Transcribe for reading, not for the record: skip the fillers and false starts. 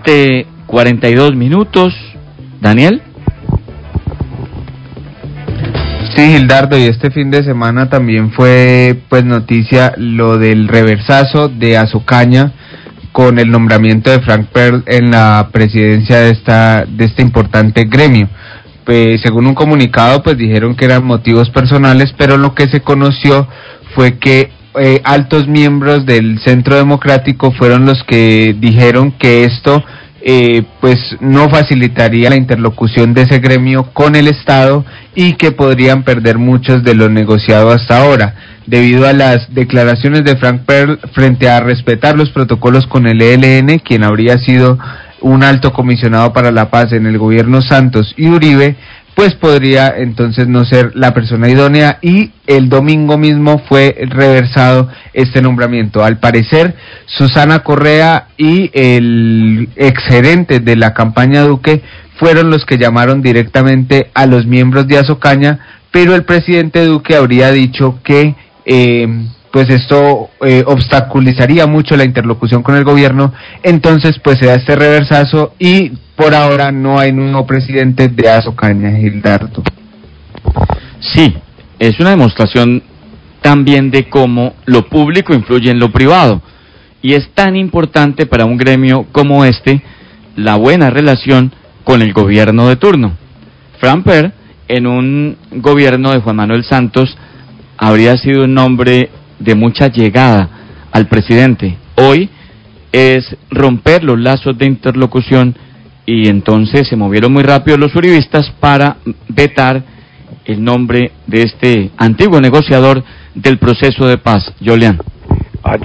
7:42. Daniel. Sí, Gildardo, y este fin de semana también fue pues noticia lo del reversazo de Azocaña con el nombramiento de Frank Pearl en la presidencia de este importante gremio. Pues, según un comunicado, pues dijeron que eran motivos personales, pero lo que se conoció fue que altos miembros del Centro Democrático fueron los que dijeron que esto pues no facilitaría la interlocución de ese gremio con el Estado y que podrían perder muchos de lo negociado hasta ahora, debido a las declaraciones de Frank Pearl frente a respetar los protocolos con el ELN, quien habría sido un alto comisionado para la paz en el gobierno Santos y Uribe, pues podría entonces no ser la persona idónea, y el domingo mismo fue reversado este nombramiento. Al parecer, Susana Correa y el exgerente de la campaña Duque fueron los que llamaron directamente a los miembros de Azocaña, pero el presidente Duque habría dicho que pues esto obstaculizaría mucho la interlocución con el gobierno. Entonces pues se da este reversazo y por ahora no hay nuevo presidente de Azocaña, Gildardo. Sí, es una demostración también de cómo lo público influye en lo privado, y es tan importante para un gremio como este la buena relación con el gobierno de turno. Frank Pearl, en un gobierno de Juan Manuel Santos, habría sido un hombre de mucha llegada al presidente. Hoy es romper los lazos de interlocución, y entonces se movieron muy rápido los uribistas para vetar el nombre de este antiguo negociador del proceso de paz. Julián.